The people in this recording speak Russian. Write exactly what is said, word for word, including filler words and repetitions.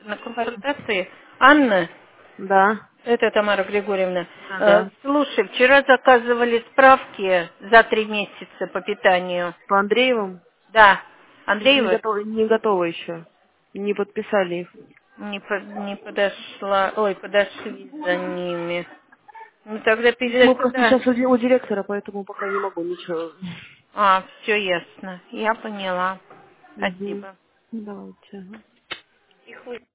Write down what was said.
на консультации. Анна, Да, это Тамара Григорьевна. да, Э, да. Слушай, вчера заказывали справки за три месяца по питанию. По Андреевым Да, не Андреева готовы, не готовы еще. Не подписали их. не, по- не подошла, ой, подошли за ними. Ну тогда Мы передай просто туда. сейчас у, ди- у директора, поэтому пока не могу ничего. А, все ясно. Я поняла. Угу. Спасибо. Давайте. Ага. И хуй